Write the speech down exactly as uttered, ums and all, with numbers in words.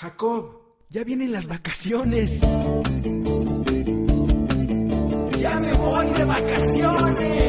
Jacob, ya vienen las vacaciones. ¡Ya me voy de vacaciones!